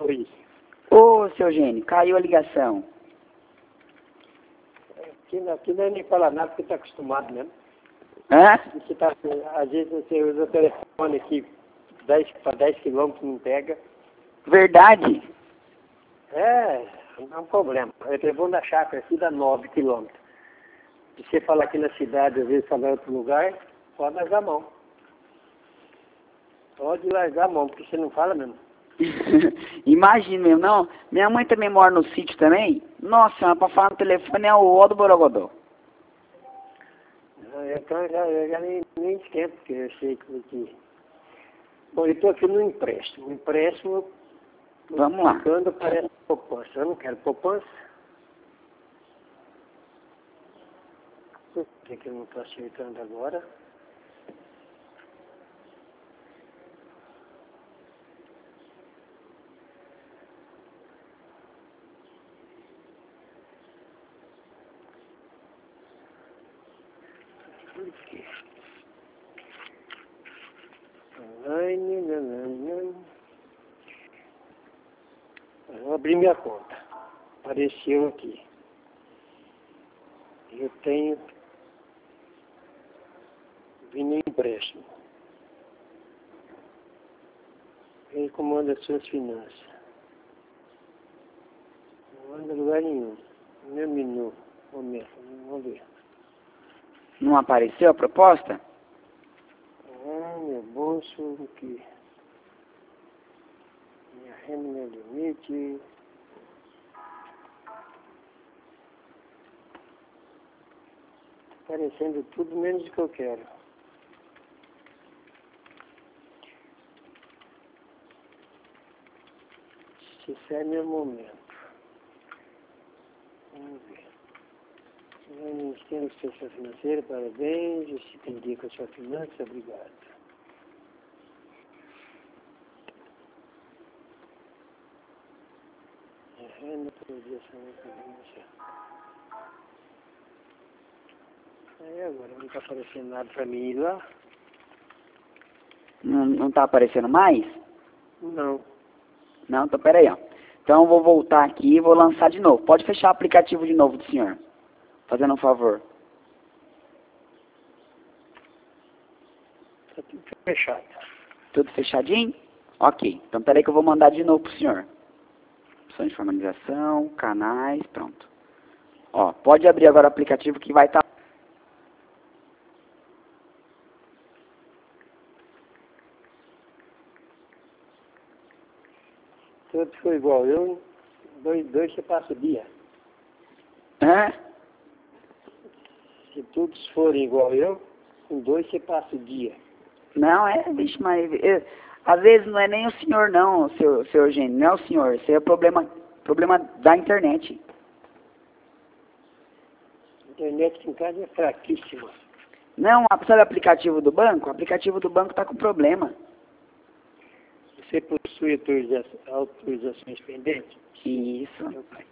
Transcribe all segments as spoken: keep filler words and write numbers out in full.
Oi. Ô, seu Gênio, caiu a ligação. Aqui, não- aqui não é nem falar nada porque está acostumado mesmo. Hã? Você tá, às vezes você usa o telefone aqui dez para dez quilômetros não pega. Verdade? É, não é um problema. Eu vou na chácara aqui dá nove quilômetros. Se você falar aqui na cidade, às vezes falar em outro lugar, pode largar a mão. Pode largar a mão, porque você não fala mesmo. Imagina mesmo, não? Minha mãe também mora no sítio também. Nossa, pra falar no telefone é o ó do Borogodó. Então eu já, eu já nem, nem esquento, porque eu sei que... que... Bom, eu estou aqui no empréstimo. O empréstimo, Vamos lá. quando parece poupança. Eu não quero poupança. Por que que eu não estou acertando agora? Por quê? Online, nananã. Eu vou abrir minha conta. Apareceu aqui. Eu tenho vim no empréstimo. Ele comanda as suas finanças. Não anda em lugar nenhum. Meu menu. Momento, vamos ver. Não apareceu a proposta? Ah, meu bolso aqui. Minha renda, meu limite. Aparecendo tudo menos o que eu quero. Esse é meu momento. Vamos ver. O Ministério da Assistência Financeira, parabéns. Se entendi com a sua finança, obrigado. Minha renda, projeção financeira. Aí agora não está aparecendo nada para mim ir lá? Não, não tá aparecendo mais? Não. Não, então peraí, ó. Então eu vou voltar aqui e vou lançar de novo. Pode fechar o aplicativo de novo do senhor. Fazendo um favor. Está tudo fechado. Tudo fechadinho? Ok. Então peraí que eu vou mandar de novo pro senhor. Opções de formalização, canais, pronto. Ó, pode abrir agora o aplicativo que vai estar... Todos foi igual eu, dois, dois você passa o dia. Hã? Se todos forem igual eu, com dois você passa o dia. Não, é, vixe, mas... eu- às vezes não é nem o senhor não, seu, seu Eugênio. Não é o senhor. Isso é problema, problema da internet. A internet aqui em casa é fraquíssima. Não, sabe o aplicativo do banco? O aplicativo do banco está com problema. Você possui autoriza autorizações pendentes? Isso. Meu pai.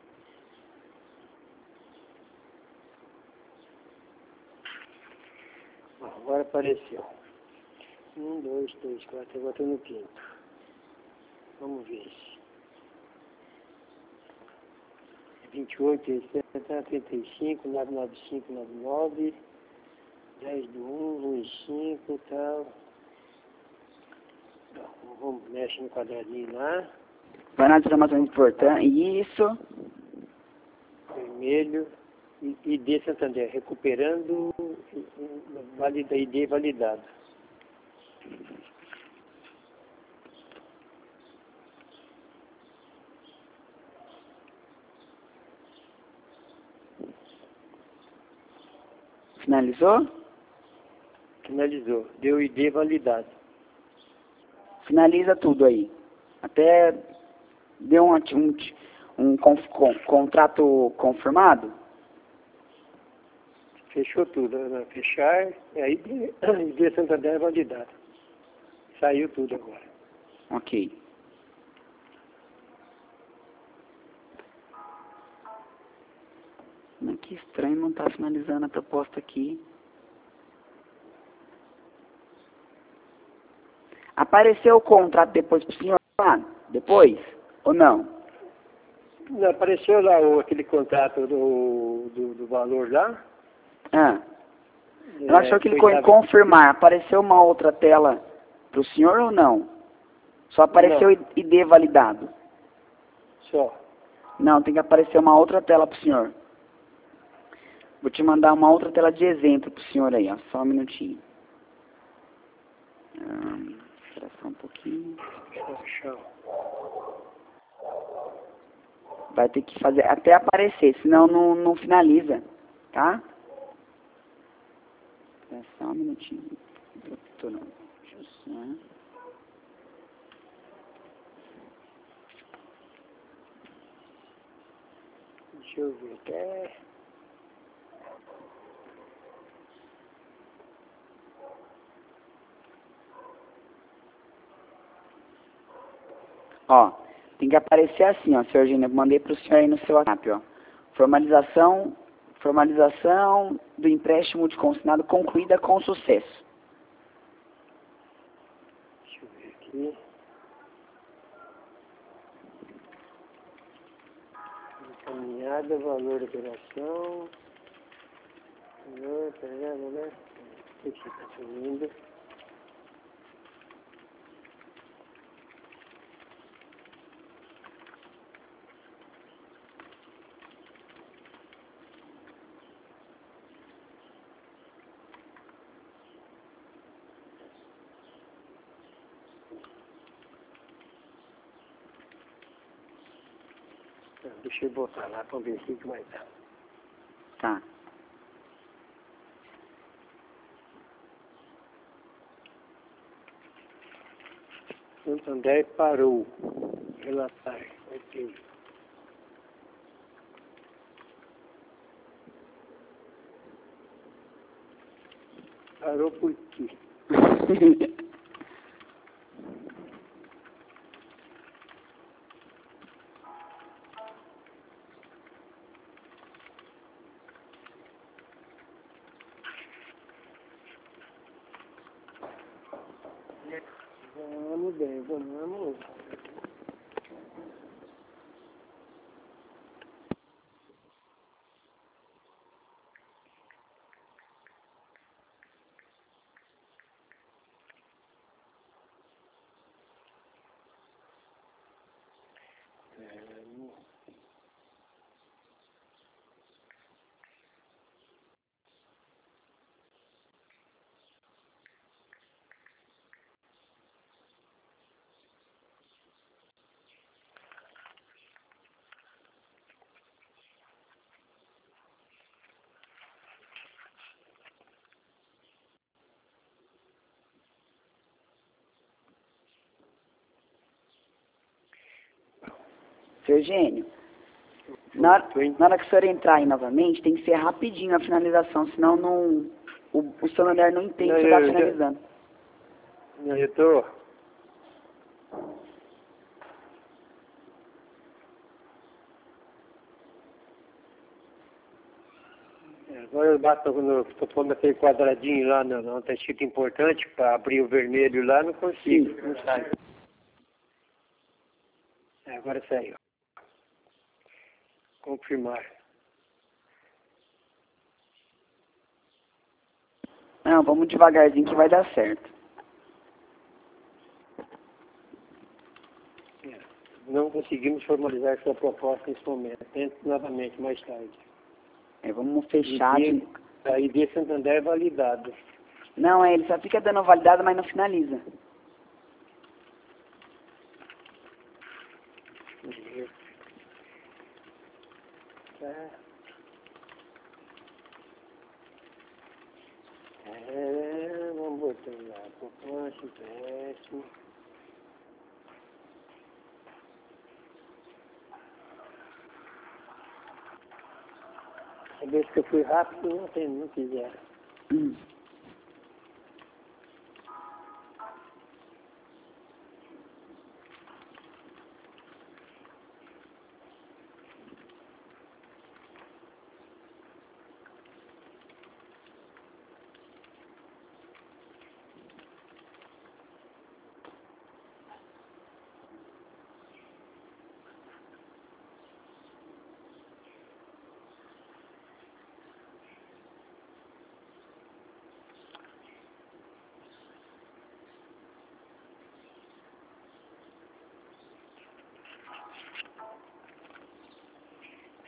Bom, agora apareceu. Um, dois, três, quatro, agora estou no quinto. Vamos ver. vinte e oito, sessenta, trinta e cinco, novecentos e noventa e cinco, noventa e nove, dez do um, um e cinco e tal. Então, vamos, mexe no quadradinho lá. Vai nas informações importantes. Isso. Vermelho. I- ID Santander, recuperando valida, I D validado. Finalizou? Finalizou. Deu I D validado. Finaliza tudo aí. Até deu um, um, um conf- con- contrato confirmado? Fechou tudo. né? Fechar, é I D, I D Santander validado. Saiu tudo agora. Ok. Mas que estranho, não está finalizando a proposta aqui. Apareceu o contrato depois pro senhor lá? Depois? Ou não? Não, apareceu lá o, aquele contrato do, do, do valor lá. Ah. Ela É, achou que ele foi em da- confirmar. Apareceu uma outra tela para o senhor ou não? Só apareceu Não. I D validado. Só. Não, tem que aparecer uma outra tela para o senhor. Vou te mandar uma outra tela de exemplo para o senhor aí, ó. Só um minutinho. Hum, espera só um pouquinho. Deixa eu achar. Vai ter que fazer até aparecer, senão não, não finaliza, tá? Espera só um minutinho. Doutor, não. Deixa eu só... Deixa eu ver até. Ó, tem que aparecer assim, ó, senhor Eugênio, eu mandei para o senhor aí no seu WhatsApp, ó. Formalização, formalização do empréstimo de consignado concluída com sucesso. Deixa eu ver aqui. Encaminhada, valor da operação. Valor, tá vendo, né? O que está subindo? Tá, deixa eu botar lá para ver o que vai dar. Tá. Santander parou. Relatar. Vai ter. Parou por quê? Vamos bem, vamos. Seu Eugênio, na, hora- na hora que o senhor entrar aí novamente, tem que ser rapidinho a finalização, senão não, o, o Santander não entende Não, que você está eu- eu- finalizando. Não, eu tô. Agora eu bato no. Estou pondo aquele quadradinho lá, não, não tá escrito importante, para abrir o vermelho lá, não consigo, Sim. não sai. É, agora saiu. Confirmar. Não, vamos devagarzinho que vai dar certo. É, não conseguimos formalizar sua proposta nesse momento. Tente novamente mais tarde. É, vamos fechar. I D, De... a I D Santander é validado. Não, é, ele só fica dando validado, mas não finaliza. Tá. É, vamos botar lá. Poupança, empréstimo. A vez que eu fui rápido, não tem, não quiser. Hum.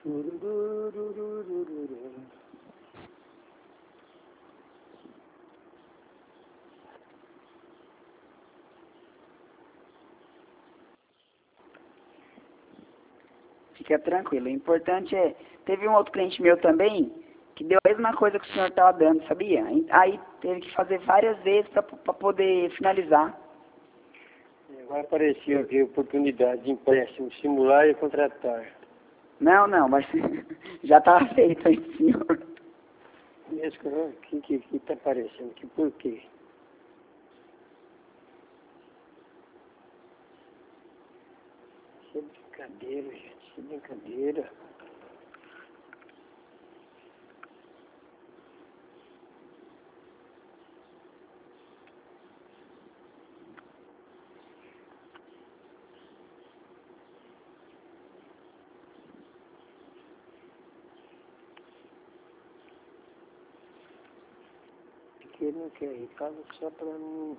Fica tranquilo. O importante é... Teve um outro cliente meu também que deu a mesma coisa que o senhor estava dando, sabia? Aí teve que fazer várias vezes para poder finalizar. Agora apareceu aqui oportunidade de empréstimo, simular e contratar. Não, não, mas já estava feito aí, senhor. O que que que está aparecendo? Que por quê? Isso é brincadeira, gente. Isso é brincadeira. Porque ele não quer ir, fala só para mim.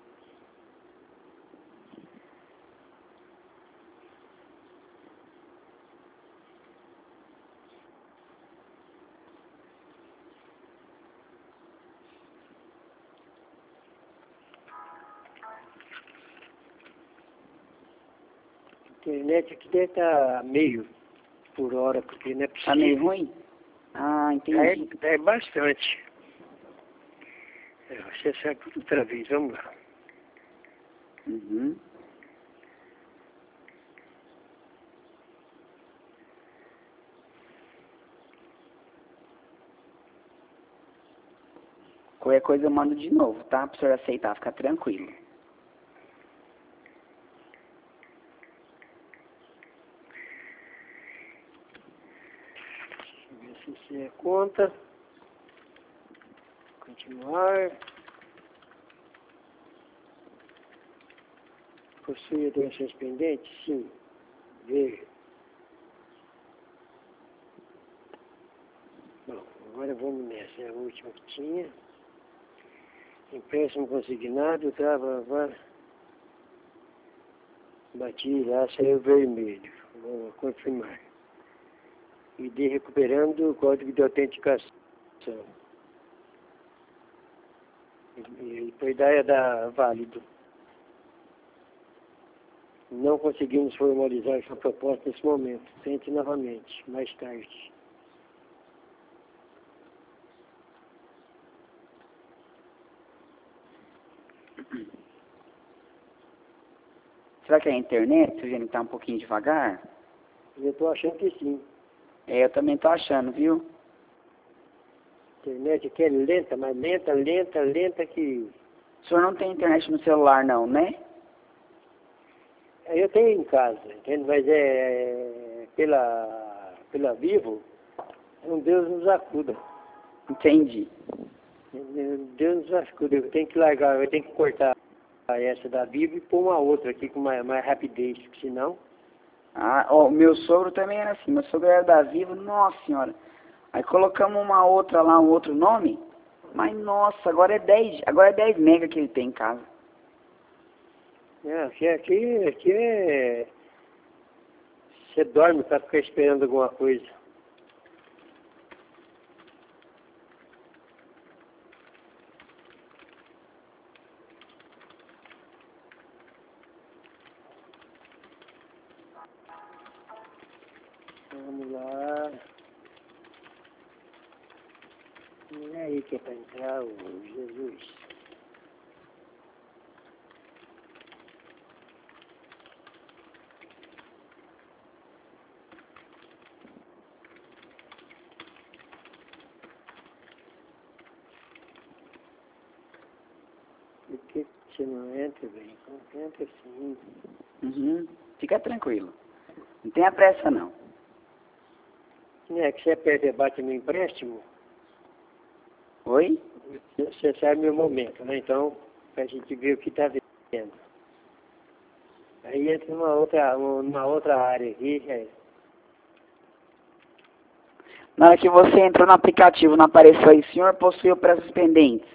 A internet aqui deve estar meio por hora, porque não é possível. Tá meio ruim? Ah, entendi. É, é bastante. É, você sabe tudo outra vez, vamos lá. Uhum. Qualquer coisa eu mando de novo, tá? Para o senhor aceitar, ficar tranquilo. Deixa eu ver se isso é conta. Continuar. Possui doenças pendentes? Sim. Ver. Bom, agora vamos nessa. É a última que tinha. Empréstimo consignado, trava, vá. Bati lá, saiu vermelho. Vou confirmar. I D recuperando o código de autenticação. E foi ideia da válido. Não conseguimos formalizar essa proposta nesse momento. Tente novamente, mais tarde. Será que é a internet, se ele está um pouquinho devagar? Eu estou achando que sim. É, eu também tô achando, viu? A internet aqui é lenta, mas lenta, lenta, lenta que... O senhor não tem internet no celular não, né? Eu tenho em casa, entende? Mas é pela, pela Vivo, um Deus nos acuda. Entendi. Deus nos acuda. Eu tenho que largar, eu tenho que cortar essa da Vivo e pôr uma outra aqui com mais, mais rapidez, porque senão... Ah, ó, meu sogro também era assim, meu sogro era da Vivo, nossa senhora. Aí colocamos uma outra lá, um outro nome, mas nossa, agora é dez, agora é dez mega que ele tem em casa. É, aqui, aqui, aqui é... Você dorme para ficar esperando alguma coisa. Vamos lá. Não é aí que é para entrar o Jesus. Por que você não entra, bem? Entra sim. Uhum. Fica tranquilo. Não tenha pressa não. Não é que você aperta e bate no empréstimo, Oi? você sabe meu momento, né? Então, para a gente ver o que está vendo. Aí entra numa outra, numa outra área aqui, é, Na hora que você entrou no aplicativo, não apareceu aí, senhor possuiu preços pendentes?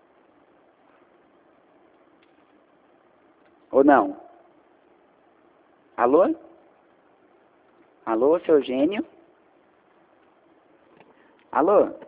Ou não? Alô? Alô, seu gênio? Alô?